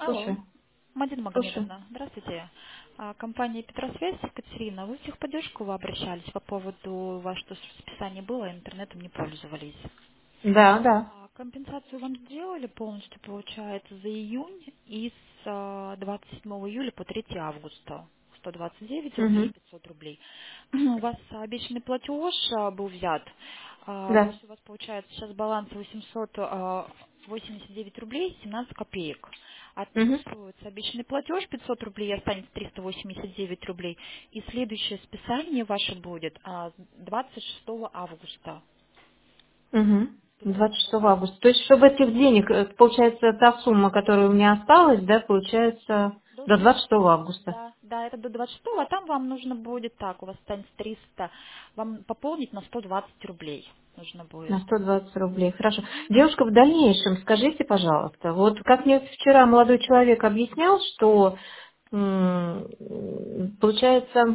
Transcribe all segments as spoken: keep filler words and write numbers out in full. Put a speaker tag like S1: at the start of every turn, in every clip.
S1: Алло,
S2: Слушаю.
S1: Мадина
S2: Слушаю.
S1: Магомедовна, здравствуйте. А, Компания Петросвязь, Екатерина, вы в техподдержку вы обращались по поводу, у вас что списание было, а интернетом не пользовались.
S2: Да, да.
S1: А, Компенсацию вам сделали полностью, получается, за июнь и с а, двадцать седьмого июля по третьего августа. сто двадцать девять рублей и
S2: Угу.
S1: пятьсот рублей. У вас обещанный платеж а, был взят. А, То
S2: Да.
S1: есть у вас получается сейчас баланс восемьсот восемьдесят девять рублей семнадцать копеек.
S2: Угу.
S1: Отсписывается обещанный платеж пятьсот рублей, останется триста восемьдесят девять рублей. И следующее списание ваше будет а, двадцать шестого августа.
S2: Угу.
S1: пятьсот
S2: двадцать шестого
S1: рублей.
S2: августа. То есть, чтобы этих денег, э, получается, та сумма, которая у меня осталась, да, получается, до
S1: Должен,
S2: двадцать шестого августа.
S1: да, да, это до двадцать шестого, а там вам нужно будет так, у вас останется триста, вам пополнить на сто двадцать рублей нужно будет.
S2: На сто двадцать рублей. Хорошо.
S1: Мгм.
S2: Девушка, в дальнейшем, скажите, пожалуйста, вот как мне вчера молодой человек объяснял, что м, получается,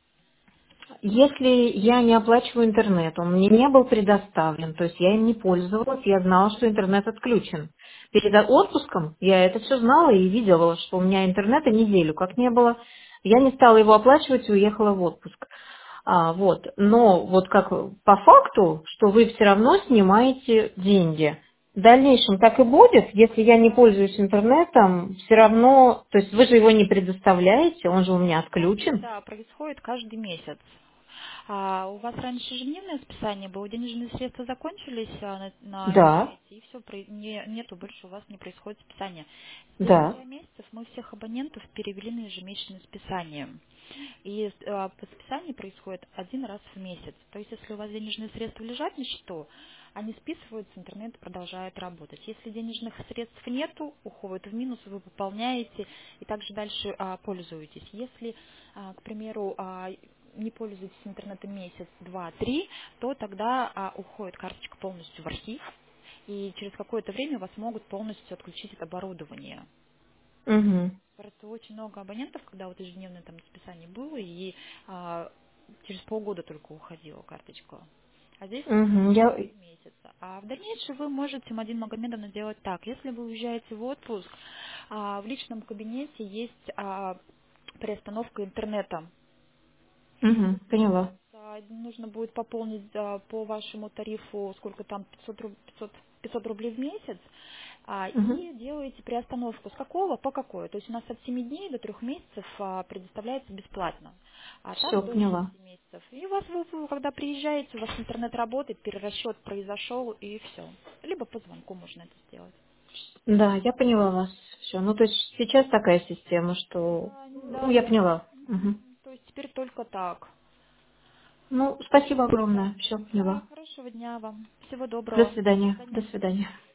S2: если я не оплачиваю интернет, он мне не был предоставлен, то есть я им не пользовалась, я знала, что интернет отключен. Перед отпуском я это все знала и видела, что у меня интернета неделю как не было. Я не стала его оплачивать и уехала в отпуск. А, вот. Но вот как по факту, что вы все равно снимаете деньги. В дальнейшем так и будет, если я не пользуюсь интернетом, все равно, то есть вы же его не предоставляете, он же у меня
S1: Списание,
S2: отключен.
S1: да, происходит каждый месяц. А у вас раньше ежедневное списание было, денежные средства закончились а, на, на
S2: Да,
S1: интернете, и все, не, нету больше у вас не происходит списания.
S2: да.
S1: Спустя месяцев мы всех абонентов перевели на ежемесячное списание. И э, списание происходит один раз в месяц. То есть, если у вас денежные средства лежат на счету, они списываются, интернет продолжает работать. Если денежных средств нету, уходят в минус, вы пополняете и также дальше а, пользуетесь. Если, а, к примеру, а, не пользуетесь интернетом месяц, два, три, то тогда а, уходит карточка полностью в архив, и через какое-то время вас могут полностью отключить от оборудования.
S2: Угу.
S1: Просто очень много абонентов, когда вот ежедневное там списание было, и а, через полгода только уходила карточка. А здесь
S2: Угу.
S1: раз
S2: Я...
S1: в месяц. А в дальнейшем вы можете, Мадина Магомедовна, сделать так. Если вы уезжаете в отпуск, а, в личном кабинете есть а, приостановка интернета.
S2: Угу. Поняла.
S1: А, Нужно будет пополнить а, по вашему тарифу, сколько там, пятьсот, руб- пятьсот, пятьсот рублей в месяц, а,
S2: Угу.
S1: и делаете приостановку с какого по какой. То есть у нас от семи дней до трех месяцев а, предоставляется бесплатно, а так
S2: Все,
S1: до
S2: поняла.
S1: шести месяцев. И у вас, вы, вы когда приезжаете, у вас интернет работает, перерасчет произошел, и все. Либо по звонку можно это сделать.
S2: Да, я поняла вас. Все. Ну, то есть сейчас такая система, что...
S1: Да,
S2: Ну,
S1: да,
S2: я
S1: да.
S2: поняла. Угу.
S1: Мгм. То есть теперь только так.
S2: Ну, спасибо
S1: Да.
S2: огромное. Все
S1: Да,
S2: поняла.
S1: хорошего дня вам. Всего
S2: До
S1: доброго. До
S2: свидания. До
S1: свидания.
S2: свидания.